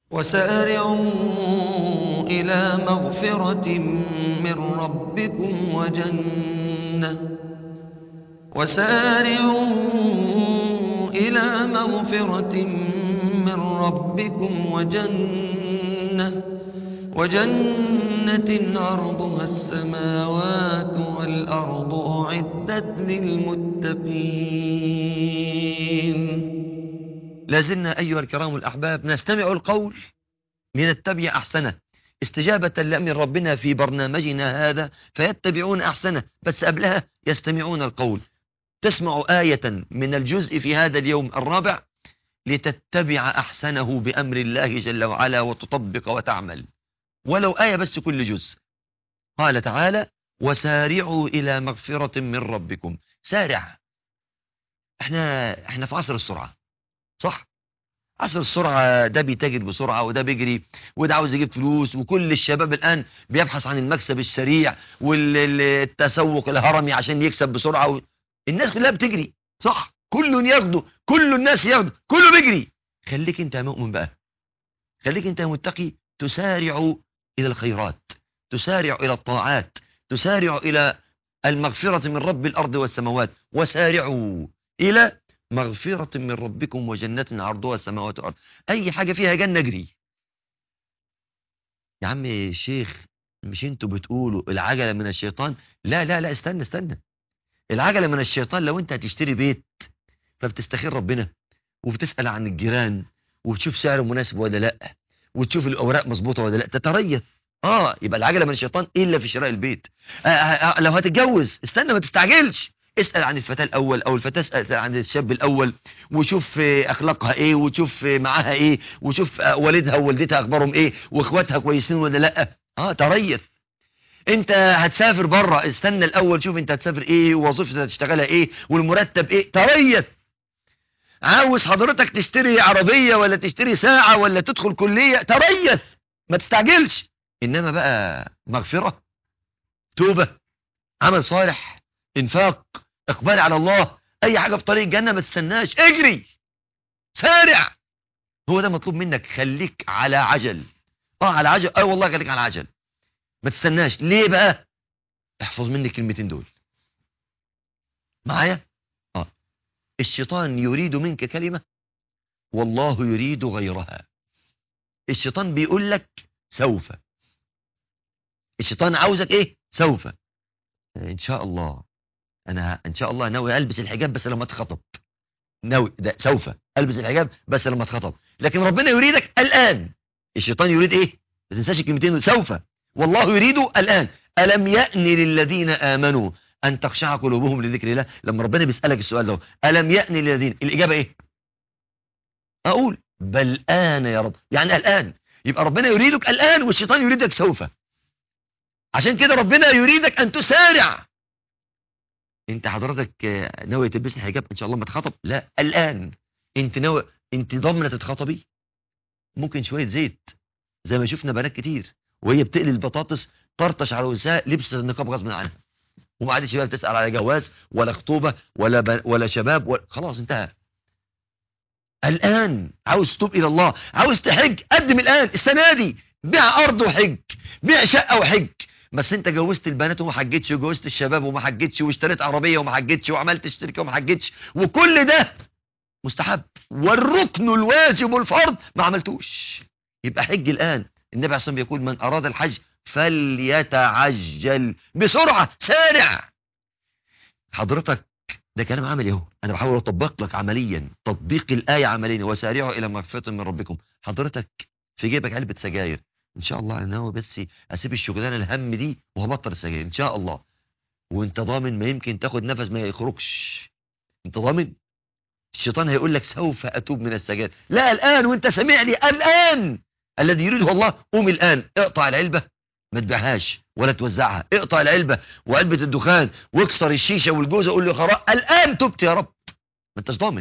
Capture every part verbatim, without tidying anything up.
وسارعوا إلى مغفرة من ربكم وجنة وسارعوا إلى مغفرة من ربكم وجنة وجنة عرضها السماوات والأرض أعدت للمتقين. لازلنا أيها الكرام الأحباب نستمع القول لنتبع أحسنه استجابة لأمر ربنا في برنامجنا هذا، فيتبعون أحسنه. بس قبلها يستمعون القول. تسمع آية من الجزء في هذا اليوم الرابع لتتبع أحسنه بأمر الله جل وعلا وتطبق وتعمل، ولو آية بس كل جزء. قال تعالى: وسارعوا إلى مغفرة من ربكم. سارع. احنا احنا في عصر السرعة، صح؟ عصر السرعة، ده بيتاجر بسرعة وده بيجري وده عاوز يجيب فلوس، وكل الشباب الآن بيبحث عن المكسب السريع والتسوق الهرمي عشان يكسب بسرعة و... الناس كلها بتجري، صح؟ كل ياخده، كل الناس ياخده، كله بيجري. خليك انت يا مؤمن بقى، خليك انت يا متقي تسارع إلى الخيرات، تسارع إلى الطاعات، تسارع إلى المغفرة من رب الأرض والسماوات. وسارعوا إلى مغفرة من ربكم وجنة عرضها السماوات والأرض. أي حاجة فيها جنة اجري. يا عم شيخ، مش انتوا بتقولوا العجلة من الشيطان؟ لا لا لا، استنى استنى. العجلة من الشيطان لو انت هتشتري بيت فبتستخير ربنا وبتسأل عن الجيران وبتشوف سعره مناسب ولا لا، وتشوف الأوراق مظبوطة ولا لا، تتريث. اه يبقى العجلة من الشيطان إلا في شراء البيت. آه آه آه لو هتتجوز استنى، ما تستعجلش. اسأل عن الفتاة الأول، أو الفتاة اسأل عن الشاب الأول، وشوف آه أخلاقها إيه، وشوف آه معاها إيه، وشوف آه والدها ووالدتها أخبارهم إيه، وإخواتها كويسين ولا لأ. اه تريث. انت هتسافر بره، استنى الأول شوف انت هتسافر إيه، ووظيفتك هتشتغلها إيه، والمرتب إيه. تريث. عاوز حضرتك تشتري عربية ولا تشتري ساعة ولا تدخل كلية، تريث، ما تستعجلش. إنما بقى مغفرة، توبة، عمل صالح، انفاق، اقبال على الله، اي حاجة في طريق الجنة، ما تستناش، اجري، سارع. هو ده مطلوب منك. خليك على عجل. اه على عجل، اه والله خليك على عجل، ما تستناش. ليه بقى؟ احفظ مني الكلمتين دول معايا. اه الشيطان يريد منك كلمة والله يريد غيرها. الشيطان بيقول لك سوف. الشيطان عاوزك ايه؟ سوف. ان شاء الله انا ان شاء الله ناوي البس الحجاب بس لما اتخطب. ناوي ده سوف البس الحجاب بس لما اتخطب. لكن ربنا يريدك الان. الشيطان يريد ايه؟ ما تنساش الكلمتين دول، سوف والله يريد الان. الم يأن للذين امنوا ان تخشع قلوبهم لذكر الله. لما ربنا بيسألك السؤال ده، الم يأن للذين، الاجابة ايه؟ اقول بل آن يا رب، يعني الان. يبقى ربنا يريدك الان والشيطان يريدك سوف. عشان كده ربنا يريدك ان تسارع. انت حضرتك ناوي تلبس الحجاب ان شاء الله ما تخطب؟ لا الان. انت ناوي، انت ضامنه تتخطبي؟ ممكن شويه زيت زي ما شفنا بنات كتير وهي بتقلي البطاطس طرطش على وسها، لبست النقاب غصب عنها، وما عادش بقى بتسال على جواز ولا خطوبه ولا ب... ولا شباب ولا... خلاص انتهى. الان عاوز تتوب الى الله، عاوز تحج، قدم الان السنه دي. بيع ارض وحج، بيع شقه وحج. بس انت جوزت البنات وما حجتش، وجوزت الشباب وما حجتش، واشتريت عربيه وما حجتش، وعملت اشتركه وما حجتش، وكل ده مستحب، والركن الواجب والفرض ما عملتوش. يبقى حج الان. النبي عليه الصلاه والسلام بيقول من اراد الحج فليتعجل، بسرعه، سارع. حضرتك ده كلام عملي اهو، انا بحاول اطبق لك عمليا، تطبيق الايه عمليا. وسارعوا الى مغفرة من ربكم. حضرتك في جيبك علبه سجاير، ان شاء الله انا ناوي بس اسيب الشغلانه الهم دي وهبطل السجاير ان شاء الله. وانت ضامن ما يمكن تاخد نفس ما يخرجش؟ انت ضامن؟ الشيطان هيقول لك سوف اتوب من السجاير. لا الان، وانت سامع لي الان. الذي يريده الله قوم الان، اقطع العلبه، ما تبيعهاش ولا توزعها، اقطع العلبه وعلبه الدخان، واكسر الشيشه والجوزه، قول له خلاص الان تبت يا رب. ما انتش ضامن.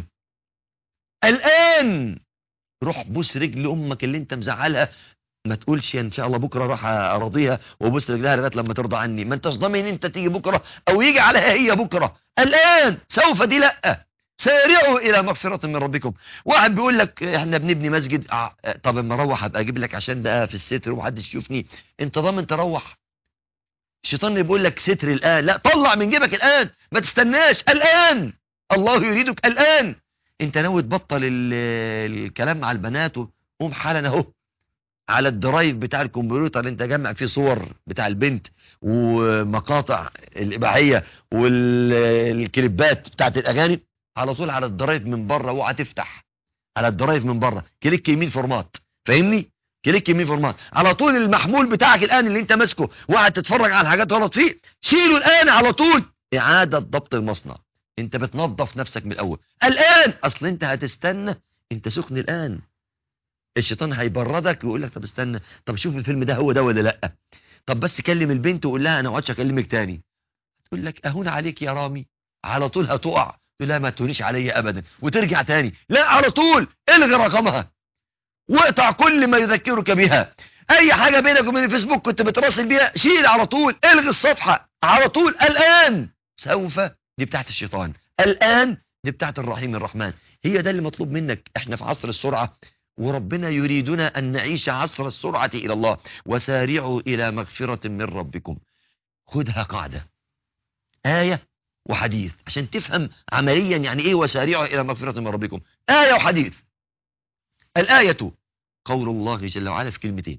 الان روح بوس رجل امك اللي انت مزعلها، ما تقولش ان شاء الله بكره راح اراضيها وبوس رجلها لغايه لما ترضى عني. ما انتش ضامن انت تيجي بكره او يجي عليها هي بكره. الان، سوف دي لا. سارعوا الى مغفرة من ربكم. واحد بيقول لك احنا بنبني مسجد، اه طب اما اروح ابقى اجيب لك عشان بقى في الستر ومحدش يشوفني. انت ضامن تروح؟ الشيطان اللي بيقول لك ستر الان، لا طلع من جيبك الان، ما تستناش، الان الله يريدك الان. انت ناوي تبطل الكلام مع البنات، وقوم حالا اهو على الدرايف بتاع الكمبيوتر اللي انت جمع فيه صور بتاع البنت ومقاطع الاباحيه والكليبات بتاعت الاغاني، على طول على الدرايف من بره، اوعى تفتح على الدرايف من بره، كليك يمين فورمات، فاهمني؟ كليك يمين فورمات على طول. المحمول بتاعك الان اللي انت ماسكه وقاعد تتفرج على حاجات غلط فيه، شيله الان على طول. اعاده ضبط المصنع، انت بتنظف نفسك من الاول الان، اصل انت هتستنى، انت سخن الان. الشيطان هيبردك ويقول لك طب استنى، طب شوف الفيلم ده هو ده ولا لا، طب بس كلم البنت وقول لها انا ما عادش اكلمك تاني. تقول لك اهون عليك يا رامي، على طول هتقع، تقول لها ما تهونيش عليا ابدا، وترجع تاني، لا على طول الغي رقمها واقطع كل ما يذكرك بها. اي حاجه بينك وبين الفيسبوك كنت بتراسل بيها، شيل على طول، الغي الصفحه على طول الان. سوف دي بتاعت الشيطان، الان دي بتاعت الرحيم الرحمن. هي ده اللي مطلوب منك. احنا في عصر السرعه، وربنا يريدنا أن نعيش عصر السرعة إلى الله. وسارعوا إلى مغفرة من ربكم. خدها قاعدة، آية وحديث، عشان تفهم عمليا يعني إيه وسارعوا إلى مغفرة من ربكم. آية وحديث. الآية قول الله جل وعلا في كلمتين: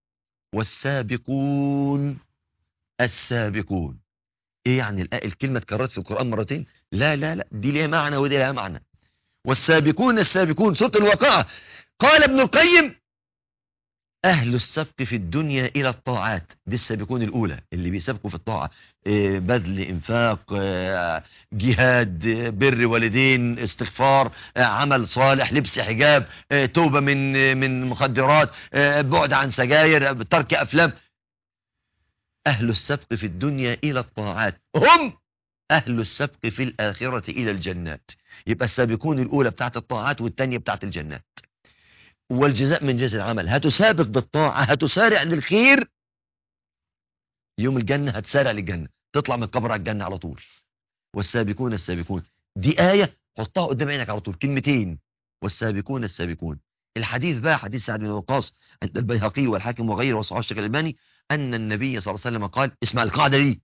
والسابقون السابقون. إيه يعني الآية الكلمة اتكررت في القرآن مرتين؟ لا لا لا، دي ليها معنى ودي لها معنى. والسابقون السابقون، سورة الواقعة. قال ابن القيم: أهل السبق في الدنيا إلى الطاعات، دي السابقون الأولى اللي بيسبقوا في الطاعة، إيه، بذل، إنفاق، إيه، جهاد، إيه، بر والدين، استغفار، إيه، عمل صالح، لبس حجاب، إيه، توبة من إيه، من مخدرات، إيه، بعد عن سجاير، ترك أفلام. أهل السبق في الدنيا إلى الطاعات هم أهل السبق في الآخرة إلى الجنات. يبقى السابقون الأولى بتاعت الطاعات، والتانية بتاعت الجنات. والجزاء من جنس العمل. هتسابق بالطاعة، هتسارع للخير، يوم الجنة هتسارع للجنة، تطلع من القبر على الجنة على طول. والسابقون السابقون، دي آية حطها قدام عينك على طول، كلمتين: والسابقون السابقون. الحديث بقى حديث سعد بن وقاص عند البيهقي والحاكم وغيره وصححه الشيخ الألباني، أن النبي صلى الله عليه وسلم قال، اسمع القاعدة دي: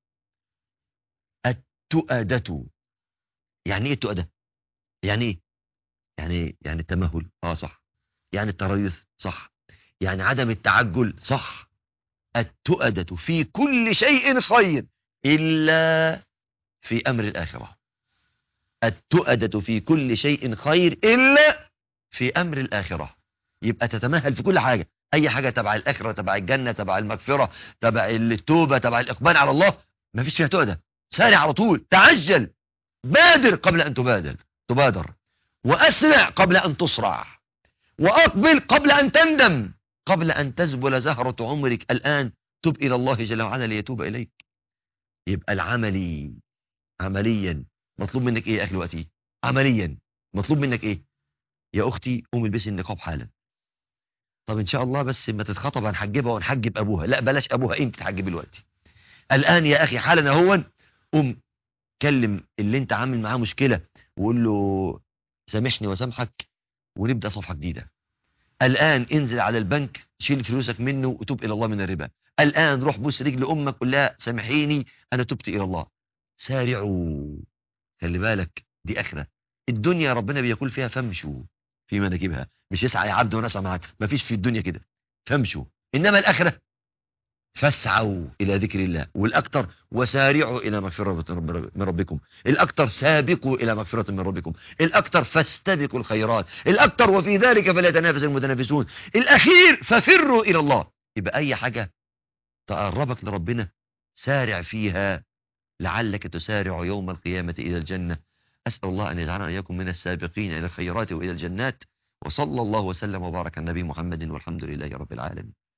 التؤدة. يعني ايه التؤدة؟ يعني ايه؟ يعني يعني التمهل، اه صح، يعني التريث، صح، يعني عدم التعجل، صح. التؤدة في كل شيء خير إلا في أمر الآخرة. التؤدة في كل شيء خير إلا في أمر الآخرة. يبقى تتمهل في كل حاجة، أي حاجة تبع الآخرة، تبع الجنة، تبع المغفرة، تبع التوبة، تبع الإقبال على الله، ما فيش فيها تؤدة. سارع على طول، تعجل، بادر قبل أن تبادر تبادر وأسرع قبل أن تسرع، وأقبل قبل أن تندم، قبل أن تزبل زهرة عمرك الآن. تب إلى الله جل وعلا ليتوب إليك. يبقى العملي، عمليا مطلوب منك إيه يا أخي دلوقتي؟ عمليا مطلوب منك إيه؟ يا أختي قوم البسي النقاب حالا. طب إن شاء الله بس ما تتخطب هنحجبها ونحجب أبوها. لا بلاش أبوها، أنت تحجبي دلوقتي الآن يا أخي حالا أهون. قوم كلم اللي أنت عامل معاه مشكلة وقول له سامحني وسامحك، ونبدأ صفحة جديدة. الآن انزل على البنك، شيل فلوسك منه وتوب إلى الله من الربا. الآن روح بوس رجل أمك، قول لها سامحيني أنا تبت إلى الله. سارعوا. خلي بالك دي آخرة. الدنيا ربنا بيقول فيها فامشوا في مناكبها، مش يسعى يا عبد ونسعى معاك، مفيش في الدنيا كده، فامشوا. إنما الآخرة فاسعوا إلى ذكر الله. والأكثر وسارعوا إلى مغفرة من ربكم. الأكثر سابقوا إلى مغفرة من ربكم. الأكثر فاستبقوا الخيرات. الأكثر وفي ذلك فليتنافس المتنافسون. الأخير ففروا إلى الله. يبقى أي حاجة تقربك لربنا سارع فيها، لعلك تسارع يوم القيامة إلى الجنة. أسأل الله أن يجعلنا إياكم من السابقين إلى الخيرات وإلى الجنات. وصلى الله وسلم وبارك على النبي محمد، والحمد لله رب العالمين.